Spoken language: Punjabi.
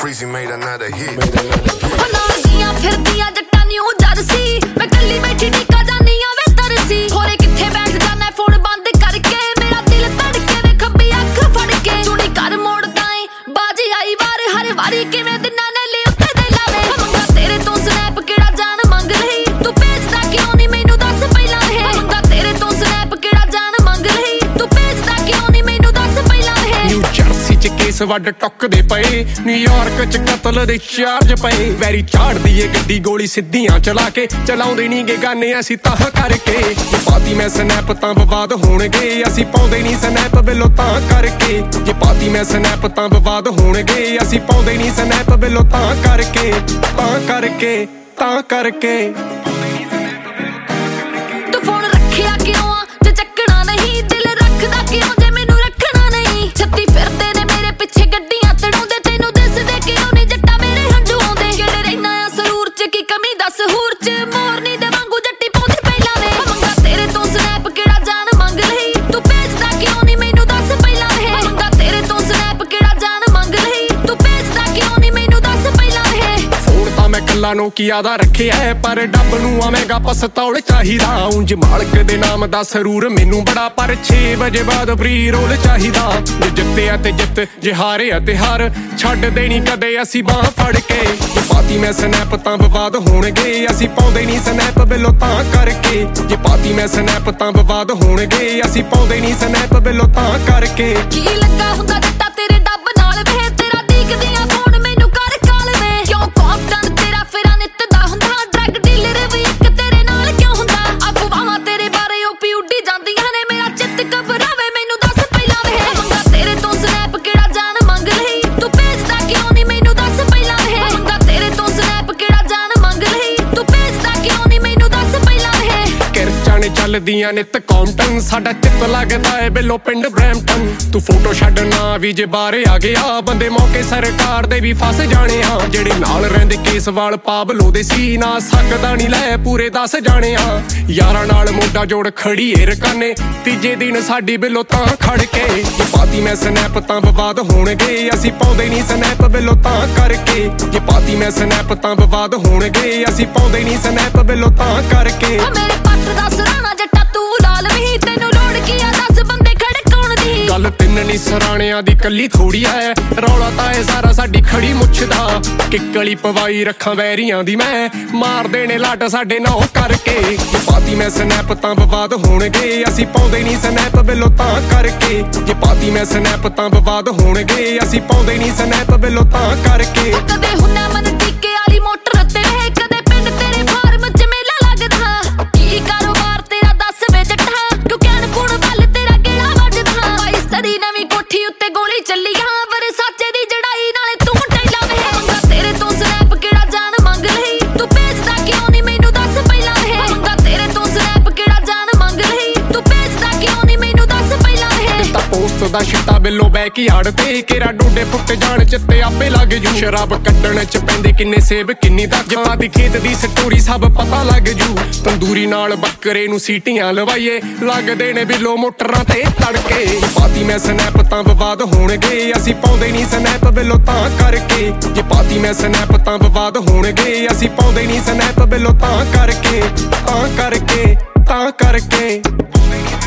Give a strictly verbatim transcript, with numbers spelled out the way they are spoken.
Freezy made another hit. ਨਾਲੀਆਂ ਫਿਰਦੀਆਂ ਜੱਟਾਂ ਨਿਊ ਜਰਸੀ ਮੈਂ ਕੱਲੀ ਬੈਠੀ ਟਿਕਾ ਜਾਨੀ ਆ ਵੇ ਤਰਸੀ ਹੋਰੇ ਕਿੱਥੇ ਬੈਠ ਜਾਣਾ ਫੋਨ ਬੰਦ ਕਰਕੇ ਮੇਰਾ ਦਿਲ ਧੜਕੇ ਵੇ ਖੱਬੀ ਅੱਖ ਫੜ ਕੇ ਚੁਣੀ ਕਰ ਮੋੜਦਾ ਏ ਬਾਜੀ ਆਈ ਵਾਰ ਹਰ ਵਾਰੀ ਕਿਵੇਂ ਦਿਨਾਂ ਨੇ ਲਈ ਉੱਤੇ ਦੇ ਲਾਵੇ ਮੰਗਾ ਤੇਰੇ ਤੋਂ ਸਨੈਪ ਕਿਹੜਾ ਜਾਨ ਮੰਗ ਰਹੀ ਤੂੰ ਭੇਜਦਾ ਕਿਉਂ ਨਹੀਂ ਮੈਨੂੰ ਦੱਸ ਪਹਿਲਾਂ ਇਹ ਮੰਗਾ ਤੇਰੇ ਤੋਂ ਸਨੈਪ ਕਿਹੜਾ ਜਾਨ ਮੰਗ ਰਹੀ ਤੂੰ ਭੇਜਦਾ ਕਿਉਂ ਨਹੀਂ ਮੈਨੂੰ ਦੱਸ ਪਹਿਲਾਂ ਇਹ ਨਿਊ ਜਰਸੀ ਚ ਕੇਸ ਵੱਡ ਟੁੱਕਦੇ ਪਏ ਨਿਊਯਾਰਕ ਚ ਕਤਲ ਦੇ ਚਾਰਜ ਪਏ ਵੈਰੀ ਝਾੜਦੀ ਏ ਗੱਡੀ ਗੋਲੀ ਸਿੱਧੀਆਂ ਚਲਾ ਕੇ ਚਲਾਉਂਦੇ ਨੀ ਗੇ ਗਾਨੇ ਅਸੀਂ ਤਾਂ ਕਰਕੇ ਜੇ ਪਾਤੀ ਮੈਂ ਸਨੈਪ ਤਾਂ ਵਿਵਾਦ ਹੋਣਗੇ ਅਸੀਂ ਪਾਉਂਦੇ ਨੀ ਸਨੈਪ ਬਿੱਲੋ ਤਾਂ ਕਰਕੇ ਜੇ ਪਾਤੀ ਮੈਂ ਸਨੈਪ ਤਾਂ ਵਿਵਾਦ ਹੋਣਗੇ ਅਸੀਂ ਪਾਉਂਦੇ ਨੀ ਸਨੈਪ ਬਿੱਲੋ ਤਾਂ ਕਰਕੇ ਤਾਂ ਕਰਕੇ ਤਾਂ ਕਰਕੇ ਤੂੰ ਫੋਨ ਰੱਖਿਆ ਕਿਉਂ ਆ ਜੇ ਚੱਕਣਾ ਨਹੀਂ ਦਿਲ ਰੱਖਦਾ ਕਿਉਂ ਜੇ ਮੈਨੂੰ ਰੱਖਣਾ ਨਹੀਂ ਛੱਤੀ ਫਿਰਦੇ ਨੇ ਮੇਰੇ ਪਿੱਛੇ ਗੱਡੀਆਂ ਤੜਾਉਂਦੇ ਤੈਨੂੰ ਦਿਸਦੇ ਕਿਉਂ ਨਹੀਂ ਜੱਟਾ ਮੇਰੇ ਹੰਝੂ ਆਉਂਦੇ ਜਿਹੜੇ ਰਹਿਣਾ ਆ ਸਰੂਰ ਚ ਕੀ ਕਮੀ ਦੱਸ ਹੂਰ ਚ ਮੋਰਨੀ ਦੇ ਵਾਂਗੂ ਜੱਟੀ ਪਾਉਂਦੀ ਪਹਿਲਾਂ ਵੇ ਮੰਗਾ ਤੇਰੇ ਤੋਂ ਸਨੈਪ ਕਿਹੜਾ ਜਾਨ ਮੰਗ ਰਹੀ ਤੂੰ ਭੇਜਦਾ ਕਿਉਂ ਨਹੀਂ ਮੈਨੂੰ ਦੱਸ ਪਹਿਲਾਂ ਇਹ ਮੰਗਾ ਤੇਰੇ ਤੋਂ ਸਨੈਪ ਕਿਹੜਾ ਜਾਨ ਮੰਗ ਰਹੀ ਤੂੰ ਭੇਜਦਾ ਕਿਉਂ ਨਹੀਂ ਮੈਨੂੰ ਦੱਸ ਪਹਿਲਾਂ ਇਹ ਫੋਨ ਤਾਂ ਮੈਂ ਕੱਲਾ ਨੋਕੀਆ ਦਾ ਰੱਖਿਆ ਪਰ ਡੱਬ ਨੂੰ ਆਵੇਂਗਾ ਪਸਤੌਲ ਚਾਹੀਦਾ ਉਂਝ ਮਾਲਕ ਦੇ ਨਾਮ ਦਾ ਸਰੂਰ ਮੈਨੂੰ ਬੜਾ ਪਰ ਛੇ ਵਜੇ ਬਾਅਦ ਫਰੀ ਰੋਲ ਚਾਹੀਦਾ ਜੇ ਜਿੱਤਿਆ ਤੇ ਜਿੱਤ ਜੇ ਹਾਰਿਆ ਤੇ ਹਾਰ ਛੱਡ ਦੇਣੀ ਕਦੇ ਅਸੀਂ ਬਾਹ ਫੜ ਕੇ ਜੇ ਪਾਤੀ ਮੈਂ ਸਨੈਪ ਤਾਂ ਵਿਵਾਦ ਹੋਣਗੇ ਅਸੀਂ ਪਾਉਂਦੇ ਨੀ ਸਨੈਪ ਬਿੱਲੋ ਤਾਂ ਕਰਕੇ ਜੇ ਪਾਤੀ ਮੈਂ ਸਨੈਪ ਤਾਂ ਵਿਵਾਦ ਹੋਣਗੇ ਅਸੀਂ ਪਾਉਂਦੇ ਨੀ ਸਨੈਪ ਬਿੱਲੋ ਤਾਂ ਕਰਕੇ ਕੀ ਲੱਗਾ ਹੁੰਦਾ ਜੱਟਾ ਤੇਰੇ ਡੱਬ ਨਾਲ ਵੇ ਤੇਰਾ ਡੀਕਦੀਆਂ ਫੋਨ ਮੈਨੂੰ ਕਰ ਕਾਲ ਵੇ ਕਿਉਂ ਕੌਂਟਨ ਤੇਰਾ ਫੇਰਾ ਨਿੱਤ ਦਾ ਹੁੰਦਾ ਡਰੱਗ ਡੀਲਰ ਵੀ ਇੱਕ ਤੇਰੇ ਨਾਲ ਕਿਉਂ ਹੁੰਦਾ ਅਫਵਾਹਾਂ ਤੇਰੇ ਬਾਰੇ ਓਪੀ ਉੱਡੀ ਜਾਂਦੀਆਂ ਨੇ ਮੇਰਾ ਚਿੱਤ ਘਬਰਾਵੇ ਮੈਨੂੰ ਦੱਸ ਪਹਿਲਾਂ ਵੇ ਮੰਗਾ ਤੇਰੇ ਤੋਂ ਸਨੈਪ ਕਿਹੜਾ ਜਾਨ ਮੰਗ ਰਹੀ ਤੂੰ ਭੇਜਦਾ ਕਿਉਂ ਨਹੀਂ ਮੈਨੂੰ ਦੱਸ ਪਹਿਲਾਂ ਵੇ ਮੰਗਾ ਤੇਰੇ ਤੋਂ ਸਨੈਪ ਕਿਹੜਾ ਜਾਨ ਮੰਗ ਰਹੀ ਤੂੰ ਭੇਜਦਾ ਕਿਉਂ ਨਹੀਂ ਮੈਨੂੰ ਦੱਸ ਪਹਿਲਾਂ ਵੇ ਕਿਰਚਾਂ ਨੇ ਚੱਲਦੀਆਂ ਨਿੱਤ ਕੌਂਟਨ ਸਾਡਾ ਚਿੱਤ ਲੱਗਦਾ ਏ ਬਿੱਲੋ ਪਿੰਡ ਬਰੈਂਪਟਨ ਤੂੰ ਫੋਟੋ ਛੱਡ ਨਾ ਵੀ ਜੇ ਬਾਹਰ ਆ ਗਿਆ ਬੰਦੇ ਮੌਕੇ ਸਰਕਾਰ ਦੇ ਵੀ ਫਸ ਜਾਣੇ ਆ ਜਿਹੜੇ ਨਾਲ ਰਹਿੰਦੇ ਕੇਸ ਵਾਲ ਪਾਬਲੋ ਦੇ ਸੀ ਨਾ ਸਕਦਾ ਨਹੀਂ ਲੈ ਪੂਰੇ ਦਸ ਜਾਣੇ ਆ ਯਾਰਾਂ ਨਾਲ ਮੋਢਾ ਜੋੜ ਖੜੀ ਏ ਰਕਾਨੇ ਤੀਜੇ ਦਿਨ ਸਾਡੀ ਬਿੱਲੋ ਤਾਂ ਖੜ ਕੇ ਜੇ ਪਾਤੀ ਮੈਂ ਸਨੈਪ ਤਾਂ ਵਿਵਾਦ ਹੋਣਗੇ ਅਸੀਂ ਪਾਉਂਦੇ ਨੀ ਸਨੈਪ ਬਿੱਲੋ ਤਾਂ ਕਰਕੇ ਜੇ ਪਾਤੀ ਮੈਂ ਸਨੈਪ ਤਾਂ ਵਿਵਾਦ ਹੋਣਗੇ ਅਸੀਂ ਪਾਉਂਦੇ ਨੀ ਸਨੈਪ ਬਿੱਲੋ ਤਾਂ ਕਰਕੇ ਮੇਰੇ ਪੱਟ ਦਾ ਸਰਾਣਾ ਜੱਟਾ ਤੂੰ ਲਾਲ ਵੀ ਤੈਨੂੰ ਲੋੜ ਕੀ ਆ ਦਸ ਬੰਦੇ ਖੜਕਾਉਣ ਦੀ ਗੱਲ ਤਿੰਨ ਨੀ ਸਰਾਣਿਆਂ ਦੀ ਕੱਲੀ ਥੋੜੀ ਐ ਰੌਲਾ ਤਾਂ ਇਹ ਸਾਰਾ ਸਾਡੀ ਖੜੀ ਮੁੱਛ ਦਾ ਕਿੱਕਲੀ ਪਵਾਈ ਰੱਖਾਂ ਵੈਰੀਆਂ ਦੀ ਮੈਂ ਮਾਰ ਦੇਣੇ ਲੱਟ ਸਾਡੇ ਨੌ ਕਰਕੇ ਜੇ ਪਾਤੀ ਮੈਂ ਸਨੈਪ ਤਾਂ ਵਿਵਾਦ ਹੋਣਗੇ ਅਸੀਂ ਪਾਉਂਦੇ ਨੀ ਸਨੈਪ ਬਿੱਲੋ ਤਾਂ ਕਰਕੇ ਜੇ ਪਾਤੀ ਮੈਂ ਸਨੈਪ ਤਾਂ ਵਿਵਾਦ ਹੋਣਗੇ ਅਸੀਂ ਪਾਉਂਦੇ ਨੀ ਸਨੈਪ ਬਿੱਲੋ ਤਾਂ ਕਰਕੇ ਕਦੇ ਹੁੰਨਾ ਮਨ ਟਿੱਕੇ ਵਾਲੀ ਮੋਟਰ ਤੇ ਵੇ ਕਦੇ ਪਿੰਡ ਤੇਰੇ ਫਾਰਮ ਚ ਮੇਲਾ ਲੱਗਦਾ ਕੀ ਕਾਰੋਬਾਰ ਤੇਰਾ ਦੱਸ ਵੇ ਜੱਟਾ ਤੂੰ ਕਹਿਣ ਪੁਣ ਵੱਲ ਤੇਰਾ ਕਿਹੜਾ ਵੱਜਦਾ ਬਾਈ ਸਦੀ ਨਵੀਂ ਕੋਠੀ ਉੱਤੇ ਗੋਲੀ ਚੱਲੀ ਹਾਂ ਵਰਸਾਚੇ ਦੀ ਜੜਾਈ ਨਾਲੇ ਤੂੰ ਟੈਲਾ ਵੇ ਮੰਗਾ ਤੇਰੇ ਤੋਂ ਸਨੈਪ ਕਿਹੜਾ ਜਾਨ ਮੰਗ ਰਹੀ ਤੂੰ ਭੇਜਦਾ ਕਿਉਂ ਨਹੀਂ ਮੈਨੂੰ ਦੱਸ ਪਹਿਲਾਂ ਵੇ ਮੰਗਾ ਤੇਰੇ ਤੋਂ ਸਨੈਪ ਕਿਹੜਾ ਜਾਨ ਮੰਗ ਰਹੀ ਤੂੰ ਭੇਜਦਾ ਕਿਉਂ ਨਹੀਂ ਮੈਨੂੰ ਦੱਸ ਪਹਿਲਾਂ ਵੇ ਤਾਂ ਪੋਸਟ ਦਾ ਛਿੱਟਾ ਬਿੱਲੋ ਬੈਕ ਯਾਰਡ ਤੇ ਕੇਰਾ ਡੋਡੇ ਫੁੱਟ ਜਾਣ ਚਿੱਤੇ ਆਪੇ ਲੱਗ ਜੂ ਸ਼ਰਾਬ ਕੱਢਣ ਚ ਪੈਂਦੇ ਕਿੰਨੇ ਸੇਬ ਕਿੰਨੀ ਦਾ ਜਮਾਂ ਦੀ ਖੇਤ ਦੀ ਸਟੋਰੀ ਸਭ ਪਤਾ ਲੱਗ ਜੂ ਤੰਦੂਰੀ ਨਾਲ ਬੱਕਰੇ ਨੂੰ ਸੀਟੀਆਂ ਲਵਾਈਏ ਲੱਗਦੇ ਨੇ ਬਿੱਲੋ ਮੋਟਰਾਂ ਤੇ ਤੜਕੇ ਪਾਤੀ ਮੈਂ ਸਨੈਪ ਤਾਂ ਵਿਵਾਦ ਹੋਣਗੇ ਅਸੀਂ ਪਾਉਂਦੇ ਨੀ ਸਨੈਪ ਬਿੱਲੋ ਤਾਂ ਕਰਕੇ ਜੇ ਪਾਤੀ ਮੈਂ ਸਨੈਪ ਤਾਂ ਵਿਵਾਦ ਹੋਣਗੇ ਅਸੀਂ ਪਾਉਂਦੇ ਨੀ ਸਨੈਪ ਬਿੱਲੋ ਤਾਂ ਕਰਕੇ ਤਾਂ ਕਰਕੇ ਤਾਂ ਕਰਕੇ